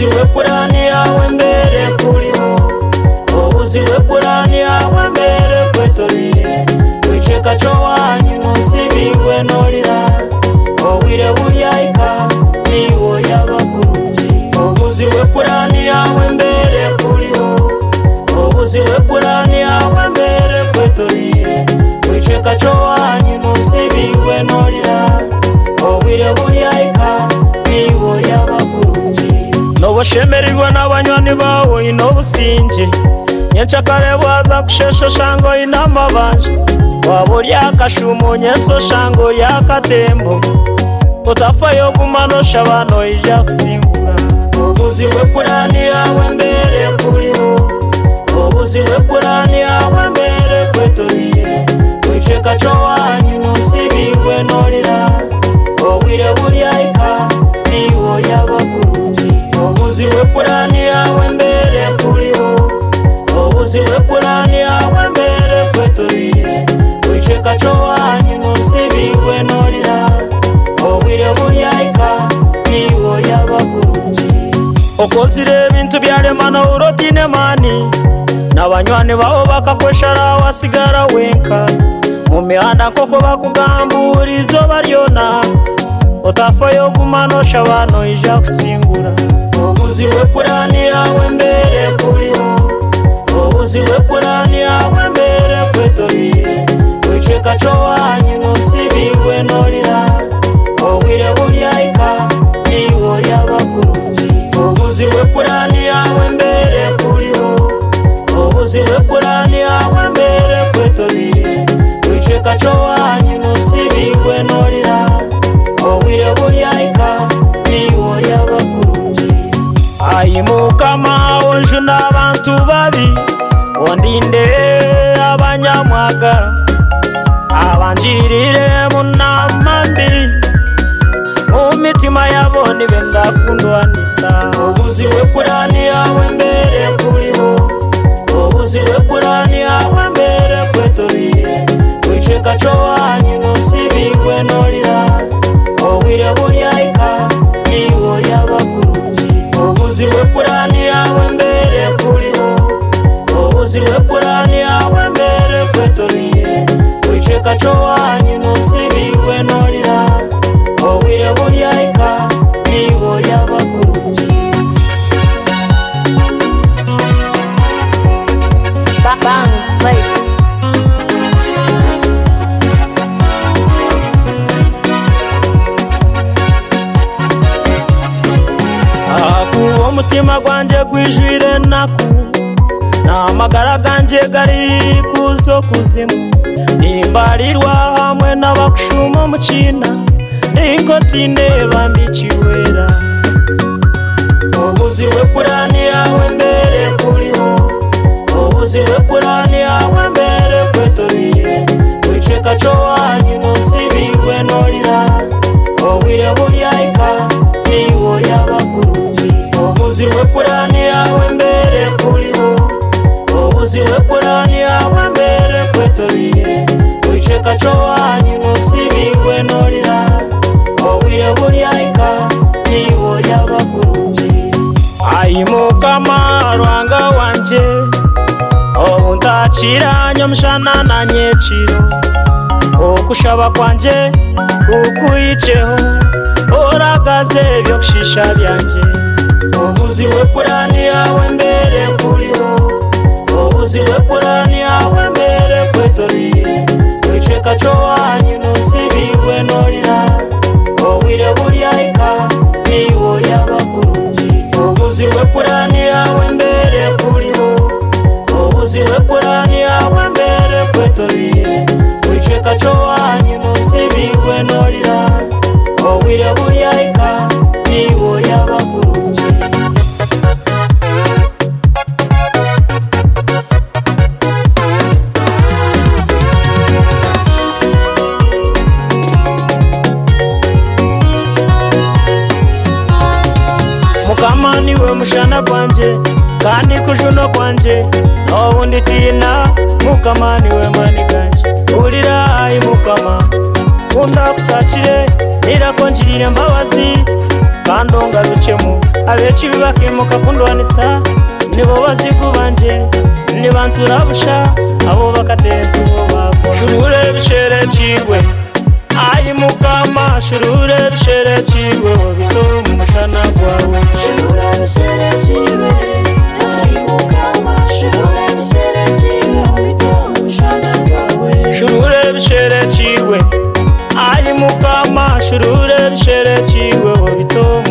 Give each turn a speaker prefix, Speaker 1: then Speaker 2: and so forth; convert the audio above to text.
Speaker 1: Obuziwe purani yawe mbere kuriho, obuziwe purani yawe mbere kwetoriye, wicheka cho wanyu nusibigwe norira, owire buryaika niwo yabakurungi. Obuziwe purani yawe mbere kuriho, obuziwe purani yawe mbere kwetoriye, wicheka cho wanyu nusibigwe norira, owire buryaika niwo yabakurungi. Noboshemerirwa n'abanywani bawe inobusinge, nyenchakare bwaza kushesho shango inamabanje, waburya kashumo nyeso shango yakatembo, utafayo kumanosha bano ija kusimbura. Obuziwe purani yawe mbere kuriho, obuziwe purani yawe mbere kwetoriye, wicheka cho wanyu nusibigwe norira, owire buryaika niwo yabakurungi. Obuziwe purani yawe mbere kuriho, obuziwe purani yawe mbere kwetoriye, wicheka cho wanyu nusibigwe norira, owire buryaika niwo yabakurungi. Okozire ebintu byaremana urotine mani, n'abanywani bawo bakakweshara wasigara wenka, mu mihanda koko bakugambura izoba ryona, utafayo kumanosha bano ija kusingura. Obuziwe purani yawe mbere kuriho, obuziwe purani yawe mbere kwetoriye, wicheka cho wanyu nusibigwe norira, owire buryaika niwo yabakurungi. Obuziwe purani yawe mbere kuriho, obuziwe purani yawe mbere kwetoriye, wicheka cho wanyu nusibigwe norira, owire buryaika niwo yabakurungi. Ayimukama onju n'abantu babi, ondinde abanyamwaga, abanjirire munama mbi, mu mitima yabo nibendakundwanisa. Obuziwe purani yawe mbere kuriho, obuziwe purani yawe mbere kwetoriye, wicheka cho wanyu nusibigwe norira, owire buryaika niwo yabakurungi. Obuziwe purani yawe mbere kuriho, obuziwe purani yawe mbere kwetoriye, wicheka cho wanyu nusibigwe norira, owire buryaika niwo yabakurungi.
Speaker 2: Bang Vibes.
Speaker 1: Aku omutima gwanje gwijwire naku, n'amagara ganje gari kuzo kuzimu, nimbarirwa hamwe n'abakushuma mu China, n'inkotine bambikiwera. Obuziwe purani yawe mbere kuriho, obuziwe purani yawe mbere kwetoriye, wicheka cho wanyu nusibigwe norira, owire buryaika niwo yabakurungi. Obuziwe purani yawe mbere kuriho, obuziwe purani yawe mbere kwetoriye, wicheka cho wanyu nusibigwe norira, owire buryaika niwo yabakurungi. Ayimukama rwanga wanje, obundakira nyomushana na nyekiro, okushaba kwanje kukuyiceho, oragaze byokushisha byanje. Obuziwe purani yawe mbere kuriho, obuziwe purani yawe mbere kwetoriye, wicheka cho wanyu nusibigwe norira, owire buryaika niwo yabakurungi. Obuziwe purani yawe mbere kuriho, obuziwe purani yawe mbere kwetoriye, wicheka cho wanyu nusibigwe norira, owire buryaika niwo yabakurungi. Mukama niwe mushana kwanje, kandi kujuno kwanje, n'obundi tina. Mukama niwe mani ganje, urira ayi Mukama, kunda kutakire, nirakonjirire mbabazi, kandonga rukemu abeci bibakimuka kundwanisa nibo bazigubanje nibanturabusha abo bakateza uwo bakora shurure bisherekirwe ayi mukama shurure bisherekirwe wabitoro mu mushana gwawe
Speaker 3: shurure bisherekirwe ayi mukama shurure bisherekirwe wabitoro mu mushana gwawe
Speaker 1: shurure bisherekirwe ayi mukama shurure bisherekirwe wabitoro